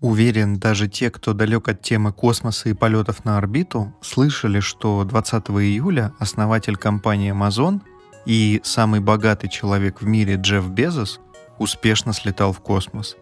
Уверен, даже те, кто далек от темы космоса и полетов на орбиту, слышали, что 20 июля основатель компании Amazon и самый богатый человек в мире Джефф Безос успешно слетал в космос.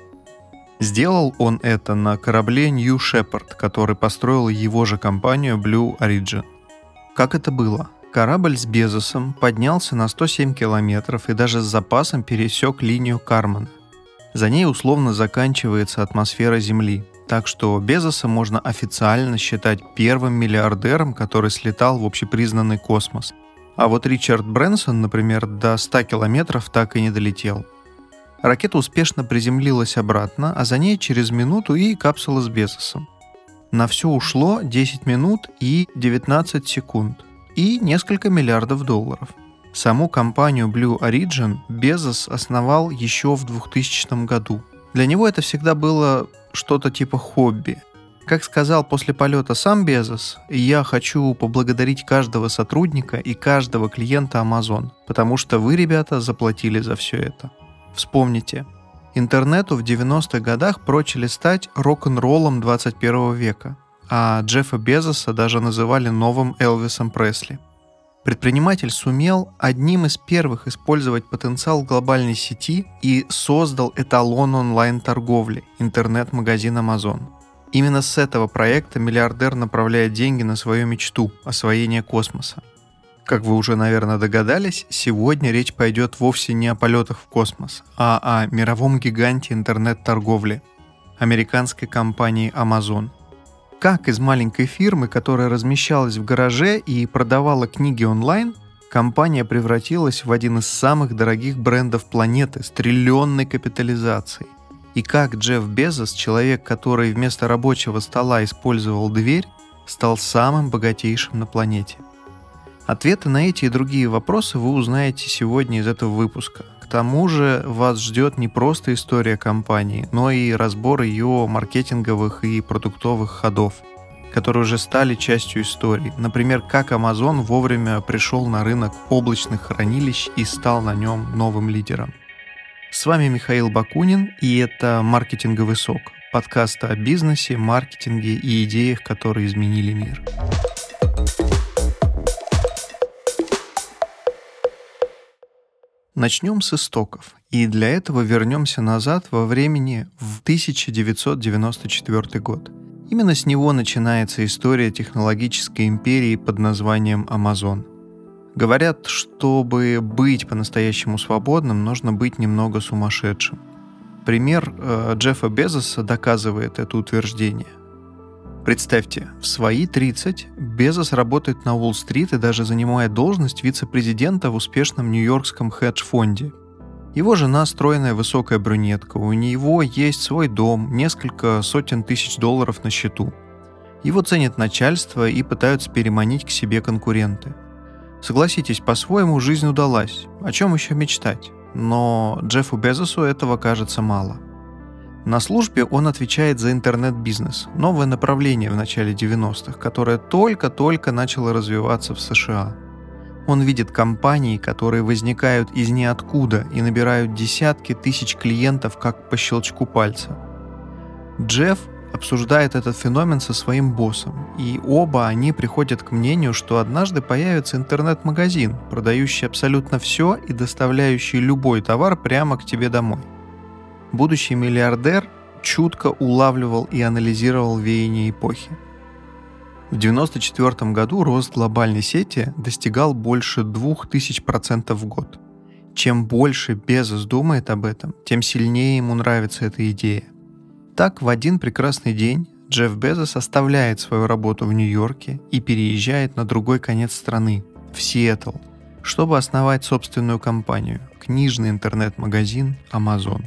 Сделал он это на корабле New Shepard, который построил его же компанию Blue Origin. Как это было? Корабль с Безосом поднялся на 107 километров и даже с запасом пересек линию Кармана. За ней условно заканчивается атмосфера Земли, так что Безоса можно официально считать первым миллиардером, который слетал в общепризнанный космос. А вот Ричард Брэнсон, например, до 100 километров так и не долетел. Ракета успешно приземлилась обратно, а за ней через минуту и капсула с Безосом. На все ушло 10 минут и 19 секунд и несколько миллиардов долларов. Саму компанию Blue Origin Безос основал еще в 2000 году. Для него это всегда было что-то типа хобби. Как сказал после полета сам Безос, я хочу поблагодарить каждого сотрудника и каждого клиента Amazon, потому что вы, ребята, заплатили за все это. Вспомните, интернету в 90-х годах прочили стать рок-н-роллом 21 века, а Джеффа Безоса даже называли новым Элвисом Пресли. Предприниматель сумел одним из первых использовать потенциал глобальной сети и создал эталон онлайн-торговли – интернет-магазин Amazon. Именно с этого проекта миллиардер направляет деньги на свою мечту – освоение космоса. Как вы уже, наверное, догадались, сегодня речь пойдет вовсе не о полетах в космос, а о мировом гиганте интернет-торговли – американской компании Amazon. Как из маленькой фирмы, которая размещалась в гараже и продавала книги онлайн, компания превратилась в один из самых дорогих брендов планеты с триллионной капитализацией. И как Джефф Безос, человек, который вместо рабочего стола использовал дверь, стал самым богатейшим на планете. Ответы на эти и другие вопросы вы узнаете сегодня из этого выпуска. К тому же вас ждет не просто история компании, но и разбор ее маркетинговых и продуктовых ходов, которые уже стали частью истории. Например, как Amazon вовремя пришел на рынок облачных хранилищ и стал на нем новым лидером. С вами Михаил Бакунин, и это «Маркетинговый сок» – подкаст о бизнесе, маркетинге и идеях, которые изменили мир. Начнем с истоков, и для этого вернемся назад во времени в 1994 год. Именно с него начинается история технологической империи под названием Amazon. Говорят, чтобы быть по-настоящему свободным, нужно быть немного сумасшедшим. Пример Джеффа Безоса доказывает это утверждение. Представьте, в свои 30 Безос работает на Уолл-стрит и даже занимает должность вице-президента в успешном нью-йоркском хедж-фонде. Его жена стройная высокая брюнетка, у него есть свой дом, несколько сотен тысяч долларов на счету. Его ценит начальство и пытаются переманить к себе конкуренты. Согласитесь, по-своему жизнь удалась, о чем еще мечтать? Но Джеффу Безосу этого кажется мало. На службе он отвечает за интернет-бизнес, новое направление в начале 90-х, которое только-только начало развиваться в США. Он видит компании, которые возникают из ниоткуда и набирают десятки тысяч клиентов как по щелчку пальца. Джефф обсуждает этот феномен со своим боссом, и оба они приходят к мнению, что однажды появится интернет-магазин, продающий абсолютно все и доставляющий любой товар прямо к тебе домой. Будущий миллиардер чутко улавливал и анализировал веяния эпохи. В 1994 году рост глобальной сети достигал больше 2000% в год. Чем больше Безос думает об этом, тем сильнее ему нравится эта идея. Так, в один прекрасный день Джефф Безос оставляет свою работу в Нью-Йорке и переезжает на другой конец страны, в Сиэтл, чтобы основать собственную компанию – книжный интернет-магазин Amazon.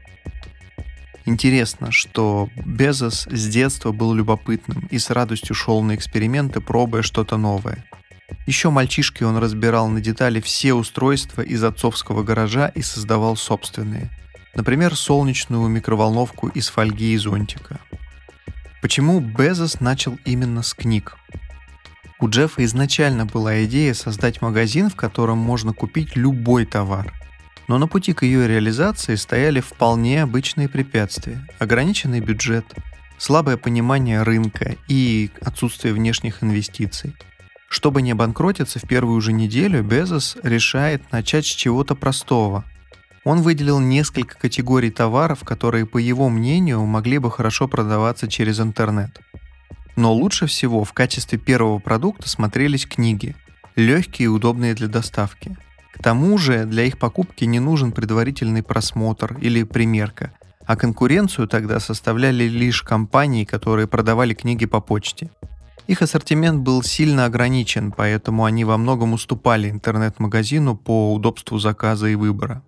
Интересно, что Безос с детства был любопытным и с радостью шел на эксперименты, пробуя что-то новое. Еще мальчишкой он разбирал на детали все устройства из отцовского гаража и создавал собственные. Например, солнечную микроволновку из фольги и зонтика. Почему Безос начал именно с книг? У Джеффа изначально была идея создать магазин, в котором можно купить любой товар. Но на пути к ее реализации стояли вполне обычные препятствия: ограниченный бюджет, слабое понимание рынка и отсутствие внешних инвестиций. Чтобы не обанкротиться в первую же неделю, Безос решает начать с чего-то простого. Он выделил несколько категорий товаров, которые, по его мнению, могли бы хорошо продаваться через интернет. Но лучше всего в качестве первого продукта смотрелись книги, легкие и удобные для доставки. К тому же для их покупки не нужен предварительный просмотр или примерка, а конкуренцию тогда составляли лишь компании, которые продавали книги по почте. Их ассортимент был сильно ограничен, поэтому они во многом уступали интернет-магазину по удобству заказа и выбора.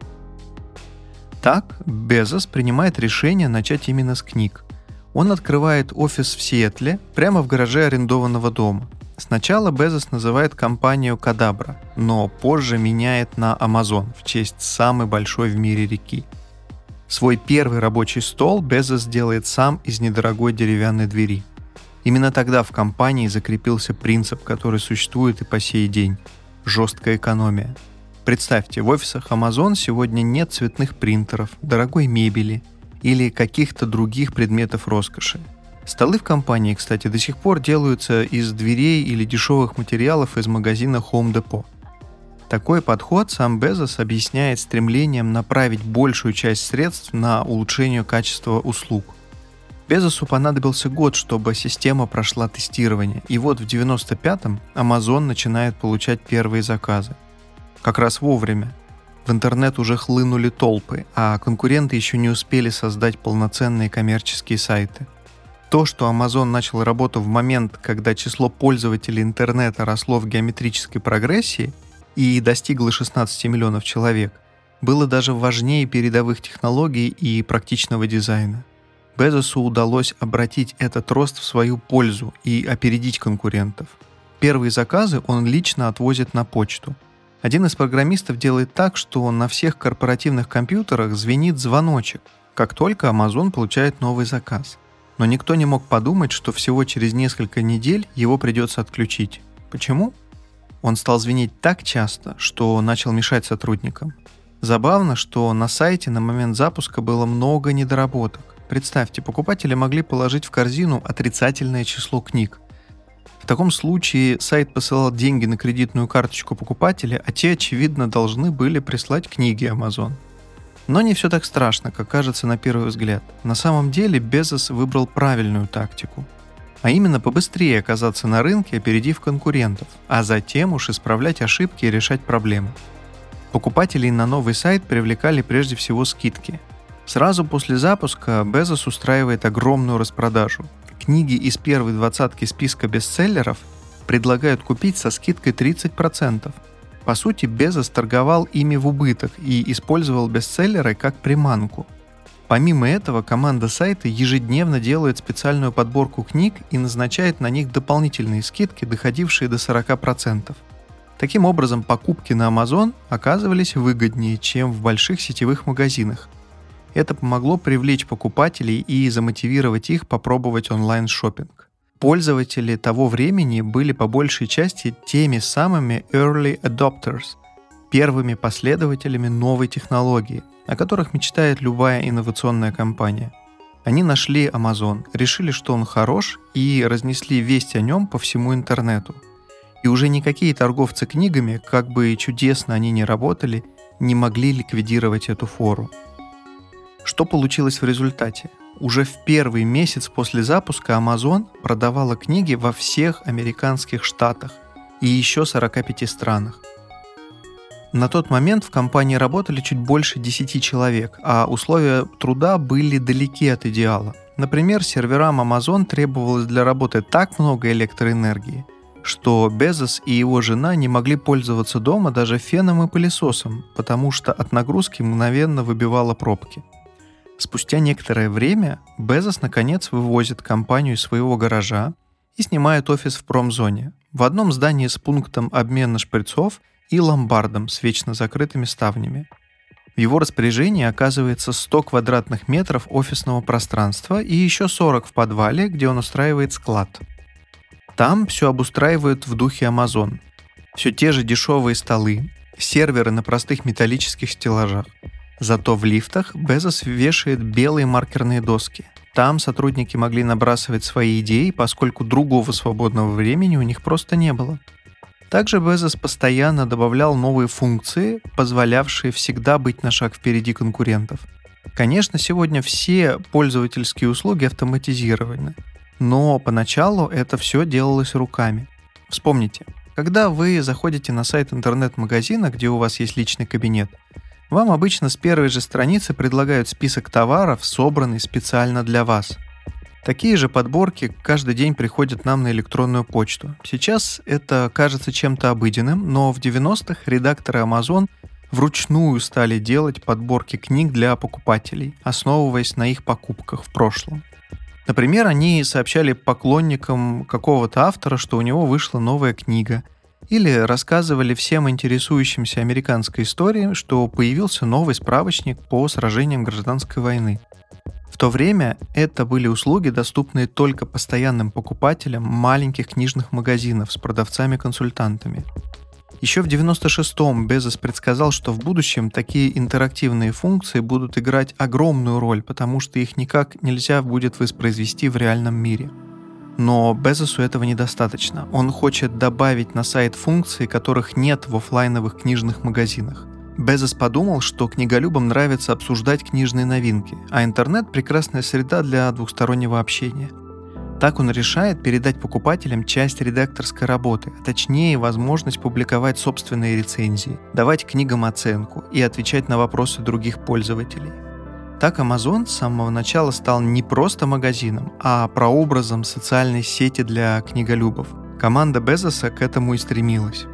Так, Безос принимает решение начать именно с книг. Он открывает офис в Сиэтле, прямо в гараже арендованного дома. Сначала Безос называет компанию Кадабра, но позже меняет на Amazon в честь самой большой в мире реки. Свой первый рабочий стол Безос делает сам из недорогой деревянной двери. Именно тогда в компании закрепился принцип, который существует и по сей день – жесткая экономия. Представьте, в офисах Amazon сегодня нет цветных принтеров, дорогой мебели или каких-то других предметов роскоши. Столы в компании, кстати, до сих пор делаются из дверей или дешевых материалов из магазина Home Depot. Такой подход сам Безос объясняет стремлением направить большую часть средств на улучшение качества услуг. Безосу понадобился год, чтобы система прошла тестирование, и вот в 1995-м Amazon начинает получать первые заказы. Как раз вовремя. В интернет уже хлынули толпы, а конкуренты еще не успели создать полноценные коммерческие сайты. То, что Amazon начал работу в момент, когда число пользователей интернета росло в геометрической прогрессии и достигло 16 миллионов человек, было даже важнее передовых технологий и практичного дизайна. Безосу удалось обратить этот рост в свою пользу и опередить конкурентов. Первые заказы он лично отвозит на почту. Один из программистов делает так, что на всех корпоративных компьютерах звенит звоночек, как только Amazon получает новый заказ. Но никто не мог подумать, что всего через несколько недель его придется отключить. Почему? Он стал звенеть так часто, что начал мешать сотрудникам. Забавно, что на сайте на момент запуска было много недоработок. Представьте, покупатели могли положить в корзину отрицательное число книг. В таком случае сайт посылал деньги на кредитную карточку покупателя, а те, очевидно, должны были прислать книги Amazon. Но не все так страшно, как кажется на первый взгляд. На самом деле Безос выбрал правильную тактику. А именно побыстрее оказаться на рынке, опередив конкурентов, а затем уж исправлять ошибки и решать проблемы. Покупателей на новый сайт привлекали прежде всего скидки. Сразу после запуска Безос устраивает огромную распродажу. Книги из первой двадцатки списка бестселлеров предлагают купить со скидкой 30%. По сути, Безос торговал ими в убыток и использовал бестселлеры как приманку. Помимо этого, команда сайта ежедневно делает специальную подборку книг и назначает на них дополнительные скидки, доходившие до 40%. Таким образом, покупки на Amazon оказывались выгоднее, чем в больших сетевых магазинах. Это помогло привлечь покупателей и замотивировать их попробовать онлайн-шоппинг. Пользователи того времени были по большей части теми самыми early adopters, первыми последователями новой технологии, о которых мечтает любая инновационная компания. Они нашли Amazon, решили, что он хорош, и разнесли весть о нем по всему интернету. И уже никакие торговцы книгами, как бы чудесно они ни работали, не могли ликвидировать эту фору. Что получилось в результате? Уже в первый месяц после запуска Amazon продавала книги во всех американских штатах и еще 45 странах. На тот момент в компании работали чуть больше 10 человек, а условия труда были далеки от идеала. Например, серверам Amazon требовалось для работы так много электроэнергии, что Безос и его жена не могли пользоваться дома даже феном и пылесосом, потому что от нагрузки мгновенно выбивало пробки. Спустя некоторое время Безос наконец вывозит компанию из своего гаража и снимает офис в промзоне, в одном здании с пунктом обмена шприцов и ломбардом с вечно закрытыми ставнями. В его распоряжении оказывается 100 квадратных метров офисного пространства и еще 40 в подвале, где он устраивает склад. Там все обустраивают в духе Amazon. Все те же дешевые столы, серверы на простых металлических стеллажах. Зато в лифтах Безос вешает белые маркерные доски. Там сотрудники могли набрасывать свои идеи, поскольку другого свободного времени у них просто не было. Также Безос постоянно добавлял новые функции, позволявшие всегда быть на шаг впереди конкурентов. Конечно, сегодня все пользовательские услуги автоматизированы, но поначалу это все делалось руками. Вспомните, когда вы заходите на сайт интернет-магазина, где у вас есть личный кабинет, вам обычно с первой же страницы предлагают список товаров, собранный специально для вас. Такие же подборки каждый день приходят нам на электронную почту. Сейчас это кажется чем-то обыденным, но в 90-х редакторы Amazon вручную стали делать подборки книг для покупателей, основываясь на их покупках в прошлом. Например, они сообщали поклонникам какого-то автора, что у него вышла новая книга, или рассказывали всем интересующимся американской историей, что появился новый справочник по сражениям гражданской войны. В то время это были услуги, доступные только постоянным покупателям маленьких книжных магазинов с продавцами-консультантами. Еще в 96-м Безос предсказал, что в будущем такие интерактивные функции будут играть огромную роль, потому что их никак нельзя будет воспроизвести в реальном мире. Но Безосу этого недостаточно. Он хочет добавить на сайт функции, которых нет в офлайновых книжных магазинах. Безос подумал, что книголюбам нравится обсуждать книжные новинки, а интернет – прекрасная среда для двухстороннего общения. Так он решает передать покупателям часть редакторской работы, а точнее возможность публиковать собственные рецензии, давать книгам оценку и отвечать на вопросы других пользователей. Так Amazon с самого начала стал не просто магазином, а прообразом социальной сети для книголюбов. Команда Безоса к этому и стремилась.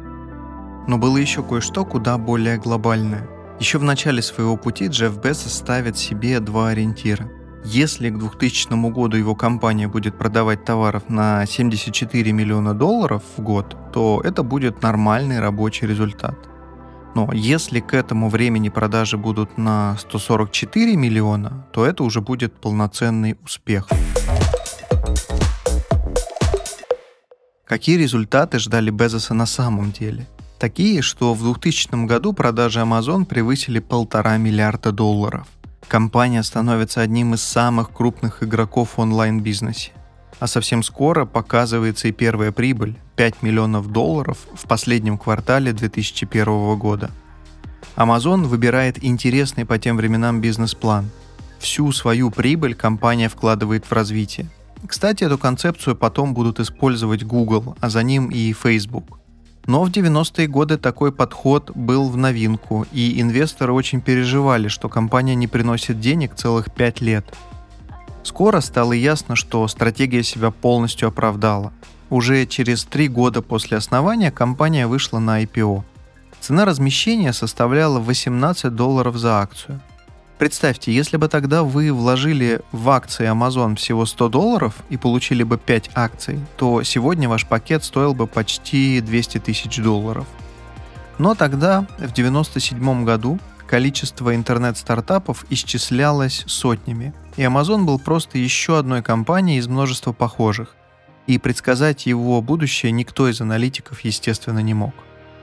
Но было еще кое-что куда более глобальное. Еще в начале своего пути Джефф Безос ставит себе два ориентира. Если к 2000 году его компания будет продавать товаров на $74 миллиона в год, то это будет нормальный рабочий результат. Но если к этому времени продажи будут на 144 миллиона, то это уже будет полноценный успех. Какие результаты ждали Безоса на самом деле? Такие, что в 2000 году продажи Amazon превысили $1,5 миллиарда. Компания становится одним из самых крупных игроков в онлайн-бизнесе. А совсем скоро показывается и первая прибыль – $5 миллионов в последнем квартале 2001 года. Amazon выбирает интересный по тем временам бизнес-план. Всю свою прибыль компания вкладывает в развитие. Кстати, эту концепцию потом будут использовать Google, а за ним и Facebook. Но в 90-е годы такой подход был в новинку, и инвесторы очень переживали, что компания не приносит денег целых 5 лет. Скоро стало ясно, что стратегия себя полностью оправдала. Уже через 3 года после основания компания вышла на IPO. Цена размещения составляла $18 за акцию. Представьте, если бы тогда вы вложили в акции Amazon всего $100 и получили бы 5 акций, то сегодня ваш пакет стоил бы почти $200 тысяч. Но тогда, в 1997 году, количество интернет-стартапов исчислялось сотнями, и Amazon был просто еще одной компанией из множества похожих, и предсказать его будущее никто из аналитиков, естественно, не мог.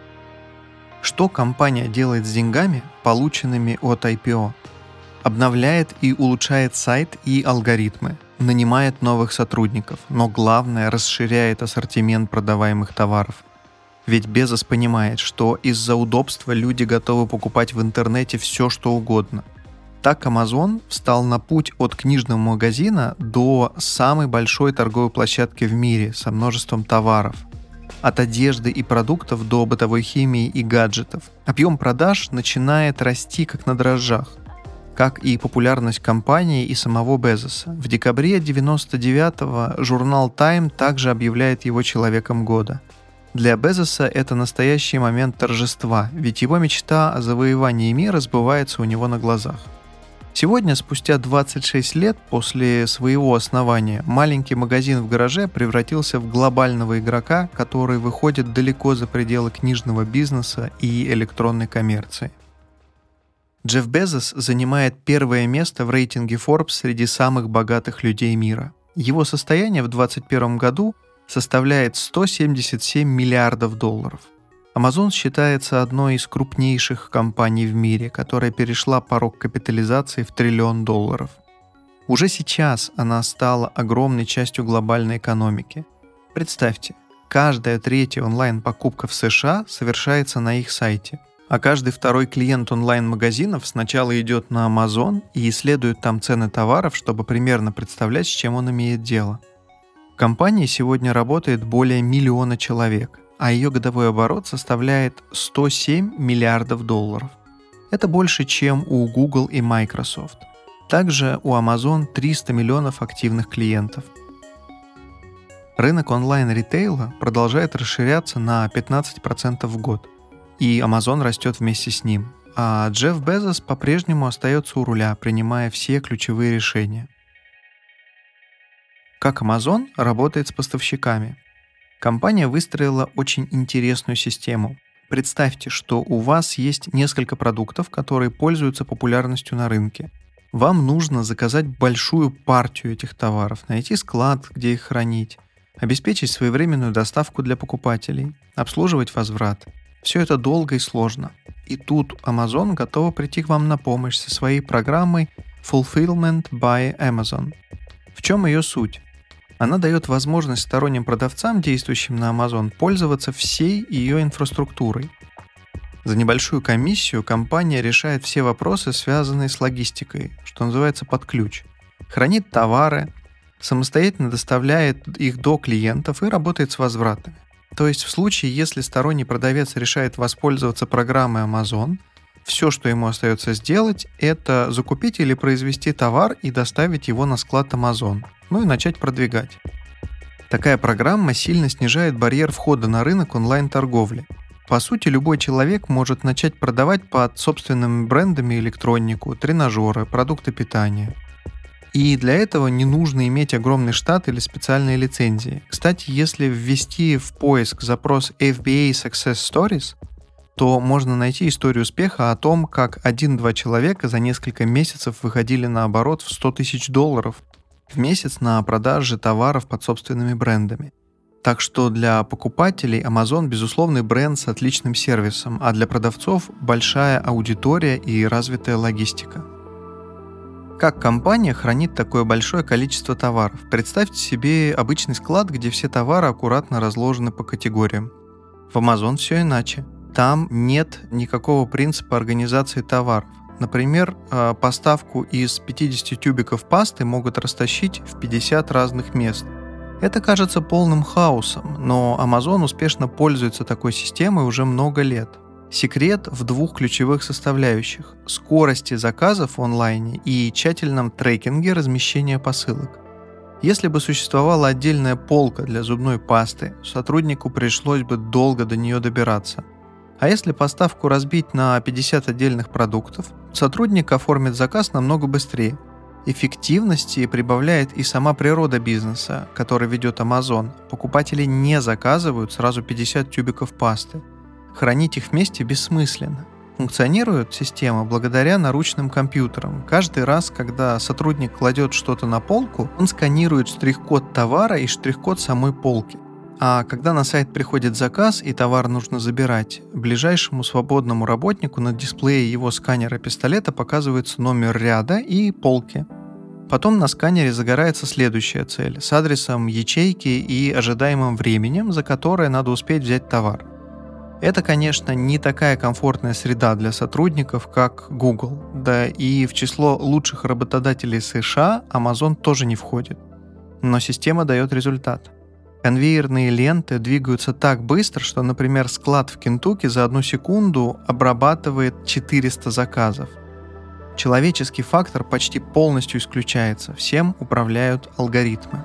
Что компания делает с деньгами, полученными от IPO? Обновляет и улучшает сайт и алгоритмы, нанимает новых сотрудников, но главное, расширяет ассортимент продаваемых товаров. Ведь Безос понимает, что из-за удобства люди готовы покупать в интернете все, что угодно. Так Amazon встал на путь от книжного магазина до самой большой торговой площадки в мире со множеством товаров. От одежды и продуктов до бытовой химии и гаджетов. Объем продаж начинает расти как на дрожжах, как и популярность компании и самого Безоса. В декабре 1999-го журнал Time также объявляет его человеком года. Для Безоса это настоящий момент торжества, ведь его мечта о завоевании мира сбывается у него на глазах. Сегодня, спустя 26 лет после своего основания, маленький магазин в гараже превратился в глобального игрока, который выходит далеко за пределы книжного бизнеса и электронной коммерции. Джефф Безос занимает первое место в рейтинге Forbes среди самых богатых людей мира. Его состояние в 2021 году составляет $177 миллиардов. Amazon считается одной из крупнейших компаний в мире, которая перешла порог капитализации в $1 триллион. Уже сейчас она стала огромной частью глобальной экономики. Представьте, каждая третья онлайн-покупка в США совершается на их сайте, а каждый второй клиент онлайн-магазинов сначала идет на Amazon и исследует там цены товаров, чтобы примерно представлять, с чем он имеет дело. В компании сегодня работает более 1 миллиона человек, а ее годовой оборот составляет $107 миллиардов. Это больше, чем у Google и Microsoft. Также у Amazon 300 миллионов активных клиентов. Рынок онлайн-ритейла продолжает расширяться на 15% в год, и Amazon растет вместе с ним, а Джефф Безос по-прежнему остается у руля, принимая все ключевые решения. Как Amazon работает с поставщиками? Компания выстроила очень интересную систему. Представьте, что у вас есть несколько продуктов, которые пользуются популярностью на рынке. Вам нужно заказать большую партию этих товаров, найти склад, где их хранить, обеспечить своевременную доставку для покупателей, обслуживать возврат. Все это долго и сложно. И тут Amazon готова прийти к вам на помощь со своей программой Fulfillment by Amazon. В чем ее суть? Она дает возможность сторонним продавцам, действующим на Amazon, пользоваться всей ее инфраструктурой. За небольшую комиссию компания решает все вопросы, связанные с логистикой, что называется под ключ. Хранит товары, самостоятельно доставляет их до клиентов и работает с возвратами. То есть в случае, если сторонний продавец решает воспользоваться программой Amazon, все, что ему остается сделать, это закупить или произвести товар и доставить его на склад Amazon, ну и начать продвигать. Такая программа сильно снижает барьер входа на рынок онлайн-торговли. По сути, любой человек может начать продавать под собственными брендами электронику, тренажеры, продукты питания. И для этого не нужно иметь огромный штат или специальные лицензии. Кстати, если ввести в поиск запрос FBA Success Stories, то можно найти историю успеха о том, как 1-2 человека за несколько месяцев выходили на оборот в $100 000 в месяц на продаже товаров под собственными брендами. Так что для покупателей Amazon безусловный бренд с отличным сервисом, а для продавцов большая аудитория и развитая логистика. Как компания хранит такое большое количество товаров? Представьте себе обычный склад, где все товары аккуратно разложены по категориям. В Amazon все иначе. Там нет никакого принципа организации товаров. Например, поставку из 50 тюбиков пасты могут растащить в 50 разных мест. Это кажется полным хаосом, но Amazon успешно пользуется такой системой уже много лет. Секрет в 2 ключевых составляющих – скорости заказов в онлайне и тщательном трекинге размещения посылок. Если бы существовала отдельная полка для зубной пасты, сотруднику пришлось бы долго до нее добираться. А если поставку разбить на 50 отдельных продуктов, сотрудник оформит заказ намного быстрее. Эффективности прибавляет и сама природа бизнеса, который ведет Amazon. Покупатели не заказывают сразу 50 тюбиков пасты. Хранить их вместе бессмысленно. Функционирует система благодаря наручным компьютерам. Каждый раз, когда сотрудник кладет что-то на полку, он сканирует штрих-код товара и штрих-код самой полки. А когда на сайт приходит заказ и товар нужно забирать, ближайшему свободному работнику на дисплее его сканера-пистолета показывается номер ряда и полки. Потом на сканере загорается следующая цель с адресом ячейки и ожидаемым временем, за которое надо успеть взять товар. Это, конечно, не такая комфортная среда для сотрудников, как Google, да и в число лучших работодателей США Amazon тоже не входит. Но система дает результат. Конвейерные ленты двигаются так быстро, что, например, склад в Кентукки за 1 секунду обрабатывает 400 заказов. Человеческий фактор почти полностью исключается, всем управляют алгоритмы.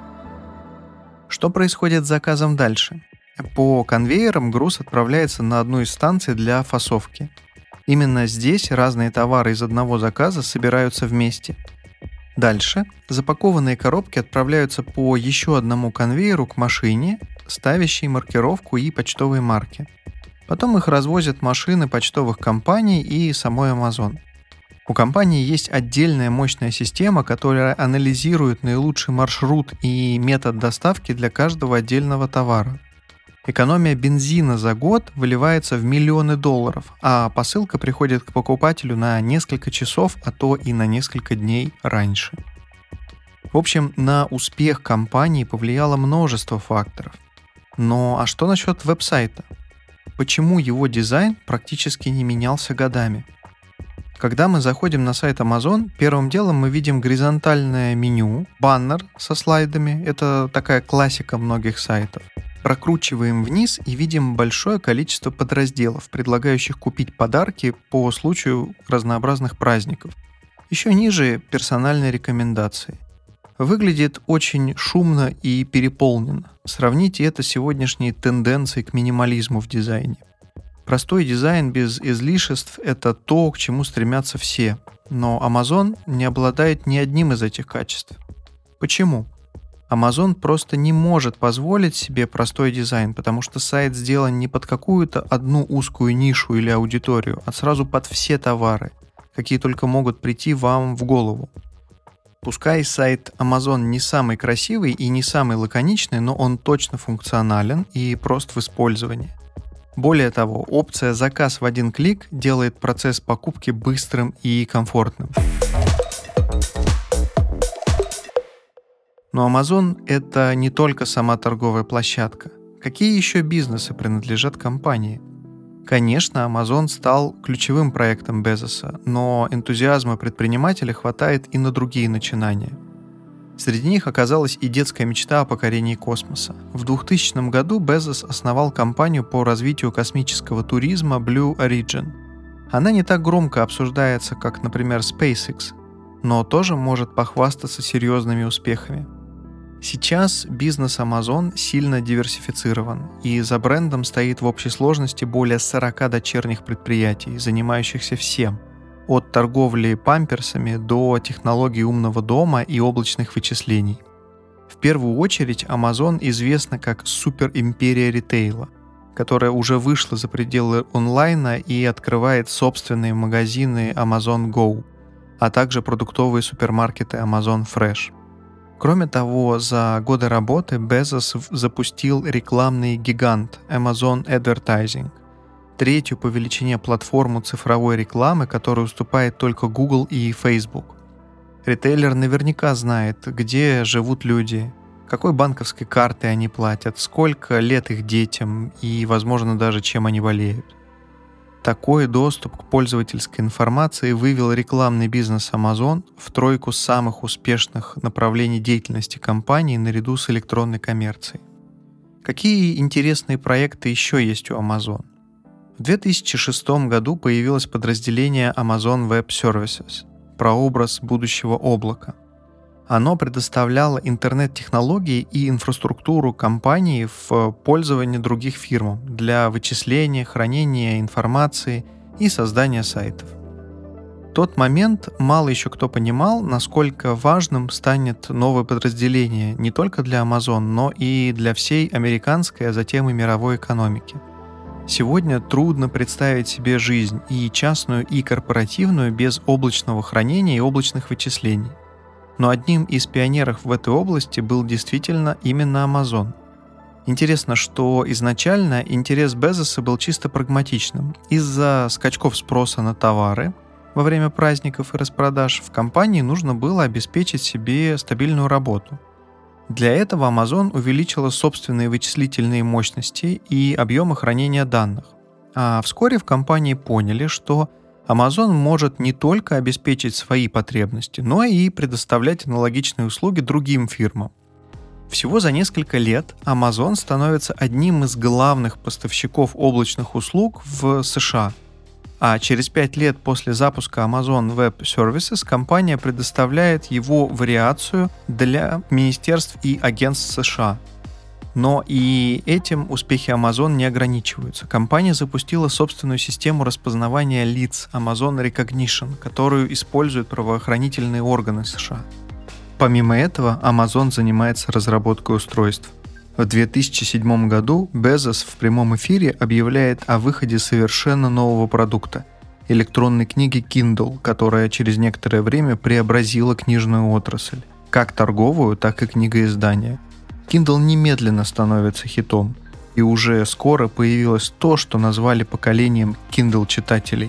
Что происходит с заказом дальше? По конвейерам груз отправляется на одну из станций для фасовки. Именно здесь разные товары из одного заказа собираются вместе. Дальше запакованные коробки отправляются по еще одному конвейеру к машине, ставящей маркировку и почтовые марки. Потом их развозят машины почтовых компаний и самой Amazon. У компании есть отдельная мощная система, которая анализирует наилучший маршрут и метод доставки для каждого отдельного товара. Экономия бензина за год выливается в миллионы долларов, а посылка приходит к покупателю на несколько часов, а то и на несколько дней раньше. В общем, на успех компании повлияло множество факторов. Но а что насчет веб-сайта? Почему его дизайн практически не менялся годами? Когда мы заходим на сайт Amazon, первым делом мы видим горизонтальное меню, баннер со слайдами, это такая классика многих сайтов. Прокручиваем вниз и видим большое количество подразделов, предлагающих купить подарки по случаю разнообразных праздников. Еще ниже персональные рекомендации. Выглядит очень шумно и переполнено. Сравните это с сегодняшней тенденцией к минимализму в дизайне. Простой дизайн без излишеств – это то, к чему стремятся все. Но Amazon не обладает ни одним из этих качеств. Почему? Amazon просто не может позволить себе простой дизайн, потому что сайт сделан не под какую-то одну узкую нишу или аудиторию, а сразу под все товары, какие только могут прийти вам в голову. Пускай сайт Amazon не самый красивый и не самый лаконичный, но он точно функционален и прост в использовании. Более того, опция «Заказ в один клик» делает процесс покупки быстрым и комфортным. Но Amazon — это не только сама торговая площадка. Какие еще бизнесы принадлежат компании? Конечно, Amazon стал ключевым проектом Безоса, но энтузиазма предпринимателя хватает и на другие начинания. Среди них оказалась и детская мечта о покорении космоса. В 2000 году Безос основал компанию по развитию космического туризма Blue Origin. Она не так громко обсуждается, как, например, SpaceX, но тоже может похвастаться серьезными успехами. Сейчас бизнес Amazon сильно диверсифицирован, и за брендом стоит в общей сложности более 40 дочерних предприятий, занимающихся всем, от торговли памперсами до технологий умного дома и облачных вычислений. В первую очередь Amazon известна как суперимперия ритейла, которая уже вышла за пределы онлайна и открывает собственные магазины Amazon Go, а также продуктовые супермаркеты Amazon Fresh. Кроме того, за годы работы Безос запустил рекламный гигант Amazon Advertising, третью по величине платформу цифровой рекламы, которая уступает только Google и Facebook. Ритейлер наверняка знает, где живут люди, какой банковской картой они платят, сколько лет их детям и, возможно, даже чем они болеют. Такой доступ к пользовательской информации вывел рекламный бизнес Amazon в тройку самых успешных направлений деятельности компании наряду с электронной коммерцией. Какие интересные проекты еще есть у Amazon? В 2006 году появилось подразделение Amazon Web Services, прообраз будущего облака. Оно предоставляло интернет-технологии и инфраструктуру компании в пользование других фирм для вычисления, хранения информации и создания сайтов. В тот момент мало еще кто понимал, насколько важным станет новое подразделение не только для Amazon, но и для всей американской, а затем и мировой экономики. Сегодня трудно представить себе жизнь и частную, и корпоративную без облачного хранения и облачных вычислений. Но одним из пионеров в этой области был действительно именно Amazon. Интересно, что изначально интерес Безоса был чисто прагматичным. Из-за скачков спроса на товары во время праздников и распродаж в компании нужно было обеспечить себе стабильную работу. Для этого Amazon увеличила собственные вычислительные мощности и объемы хранения данных. А вскоре в компании поняли, что Amazon может не только обеспечить свои потребности, но и предоставлять аналогичные услуги другим фирмам. Всего за несколько лет Amazon становится одним из главных поставщиков облачных услуг в США. А через 5 лет после запуска Amazon Web Services компания предоставляет его вариацию для министерств и агентств США. Но и этим успехи Amazon не ограничиваются. Компания запустила собственную систему распознавания лиц Amazon Recognition, которую используют правоохранительные органы США. Помимо этого, Amazon занимается разработкой устройств. В 2007 году Безос в прямом эфире объявляет о выходе совершенно нового продукта – электронной книги Kindle, которая через некоторое время преобразила книжную отрасль, как торговую, так и книгоиздание. Kindle немедленно становится хитом. и уже скоро появилось то, что назвали поколением Kindle-читателей.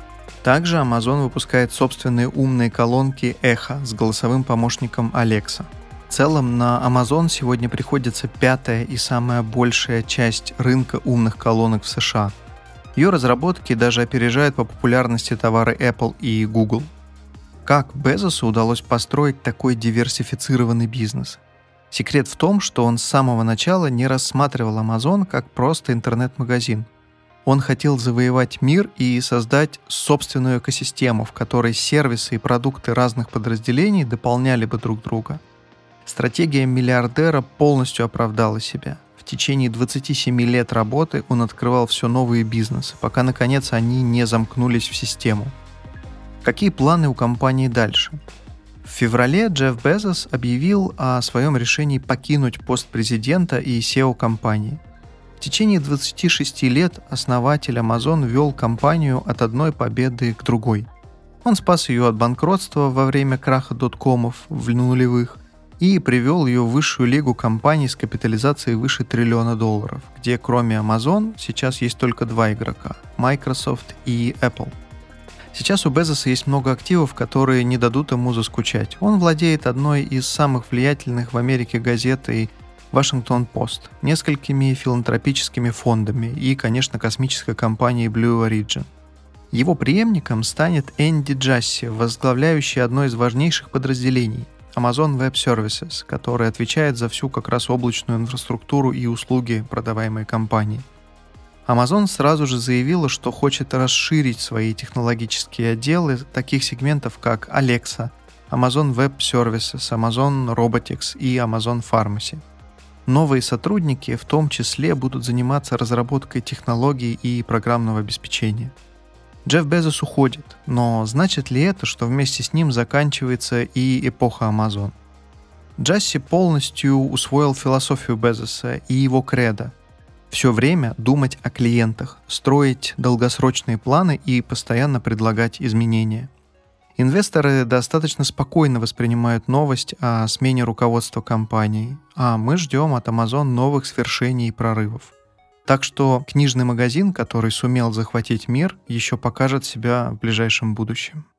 Также Amazon выпускает собственные умные колонки Echo с голосовым помощником Alexa. В целом на Amazon сегодня приходится 5-я и самая большая часть рынка умных колонок в США. Ее разработки даже опережают по популярности товары Apple и Google. Как Безосу удалось построить такой диверсифицированный бизнес? Секрет в том, что он с самого начала не рассматривал Amazon как просто интернет-магазин. Он хотел завоевать мир и создать собственную экосистему, в которой сервисы и продукты разных подразделений дополняли бы друг друга. Стратегия миллиардера полностью оправдала себя. В течение 27 лет работы он открывал все новые бизнесы, пока, наконец, они не замкнулись в систему. Какие планы у компании дальше? В феврале Джефф Безос объявил о своем решении покинуть пост президента и SEO компании. В течение 26 лет основатель Amazon вел компанию от одной победы к другой. Он спас ее от банкротства во время краха доткомов в нулевых и привел ее в высшую лигу компаний с капитализацией выше $1 триллиона, где кроме Amazon сейчас есть только 2 игрока – Microsoft и Apple. Сейчас у Безоса есть много активов, которые не дадут ему заскучать. Он владеет одной из самых влиятельных в Америке газетой Washington Post, несколькими филантропическими фондами и, конечно, космической компанией Blue Origin. Его преемником станет Энди Джасси, возглавляющий одно из важнейших подразделений – Amazon Web Services, который отвечает за всю как раз облачную инфраструктуру и услуги, продаваемые компанией. Amazon сразу же заявила, что хочет расширить свои технологические отделы таких сегментов, как Alexa, Amazon Web Services, Amazon Robotics и Amazon Pharmacy. Новые сотрудники в том числе будут заниматься разработкой технологий и программного обеспечения. Джефф Безос уходит, но значит ли это, что вместе с ним заканчивается и эпоха Amazon? Джасси полностью усвоил философию Безоса и его кредо. Все время думать о клиентах, строить долгосрочные планы и постоянно предлагать изменения. Инвесторы достаточно спокойно воспринимают новость о смене руководства компании, а мы ждем от Amazon новых свершений и прорывов. Так что книжный магазин, который сумел захватить мир, еще покажет себя в ближайшем будущем.